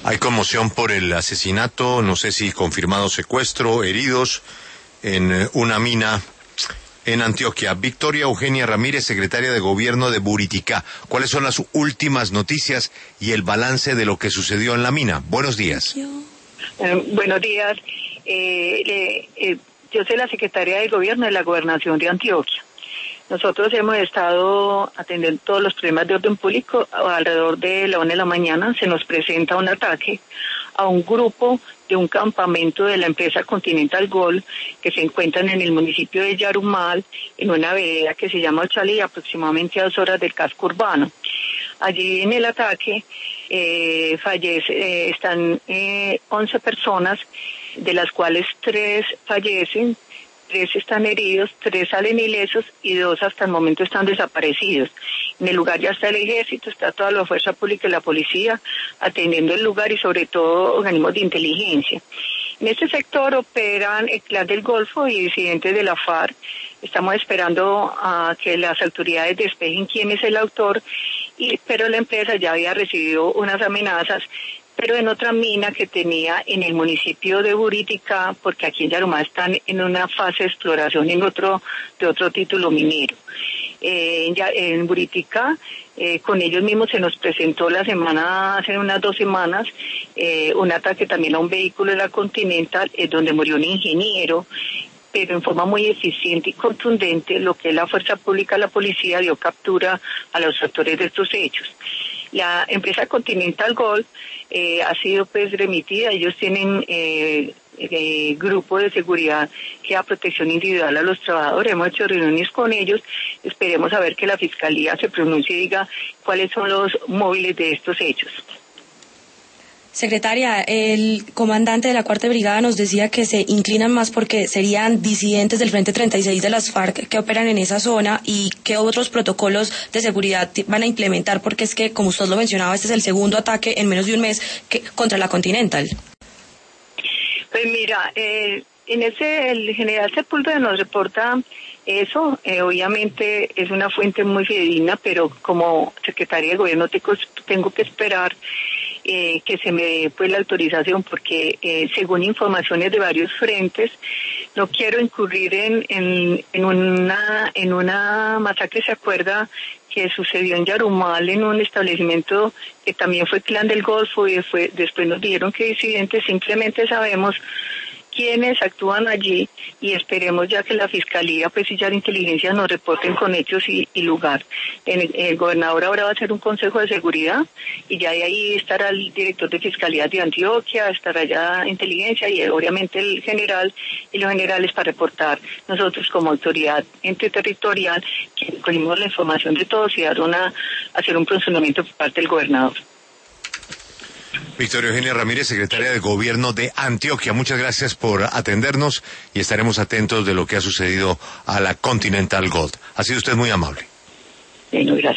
Hay conmoción por el asesinato, no sé si confirmado secuestro, heridos en una mina en Antioquia. Victoria Eugenia Ramírez, secretaria de Gobierno de Buriticá. ¿Cuáles son las últimas noticias y el balance de lo que sucedió en la mina? Buenos días. Buenos días. Yo soy la secretaria de Gobierno de la Gobernación de Antioquia. Nosotros hemos estado atendiendo todos los problemas de orden público. Alrededor de la 1 de la mañana se nos presenta un ataque a un grupo de un campamento de la empresa Continental Gold que se encuentran en el municipio de Yarumal, en una vereda que se llama Ochalí, aproximadamente a 2 horas del casco urbano. Allí en el ataque están 11 personas, de las cuales 3 fallecen, 3 están heridos, 3 salen ilesos y 2 hasta el momento están desaparecidos. En el lugar ya está el ejército, está toda la fuerza pública y la policía atendiendo el lugar y sobre todo organismos de inteligencia. En este sector operan el Clan del Golfo y disidentes de la FARC. Estamos esperando a que las autoridades despejen quién es el autor, pero la empresa ya había recibido unas amenazas, pero en otra mina que tenía en el municipio de Buriticá, porque aquí en Yarumal están en una fase de exploración de otro título minero. En Buriticá, con ellos mismos se nos presentó hace unas 2 semanas, un ataque también a un vehículo de la Continental, donde murió un ingeniero, pero en forma muy eficiente y contundente, lo que es la fuerza pública, la policía dio captura a los autores de estos hechos. La empresa Continental Gold ha sido remitida. Ellos tienen grupo de seguridad que da protección individual a los trabajadores. Hemos hecho reuniones con ellos. Esperemos a ver que la Fiscalía se pronuncie y diga cuáles son los móviles de estos hechos. Secretaria, el comandante de la 4ª Brigada nos decía que se inclinan más porque serían disidentes del Frente 36 de las FARC que operan en esa zona, y qué otros protocolos de seguridad van a implementar, porque es que, como usted lo mencionaba, este es el segundo ataque en menos de un mes contra la Continental. Pues mira, el general Sepúlveda nos reporta eso. Obviamente es una fuente muy fidedigna, pero como secretaria de Gobierno tengo que esperar que se me dé la autorización, porque según informaciones de varios frentes, no quiero incurrir en una masacre. ¿Se acuerda que sucedió en Yarumal, en un establecimiento que también fue Clan del Golfo, y después nos dijeron que disidentes? Simplemente sabemos quienes actúan allí y esperemos ya que la Fiscalía y ya la inteligencia nos reporten con hechos y lugar. El gobernador ahora va a hacer un consejo de seguridad y ya de ahí estará el director de Fiscalía de Antioquia, estará ya inteligencia y obviamente el general y los generales para reportar. Nosotros como autoridad ente territorial que cogimos la información de todos y hacer un procedimiento por parte del gobernador. Victoria Eugenia Ramírez, secretaria de Gobierno de Antioquia, muchas gracias por atendernos y estaremos atentos de lo que ha sucedido a la Continental Gold. Ha sido usted muy amable. Bueno, gracias.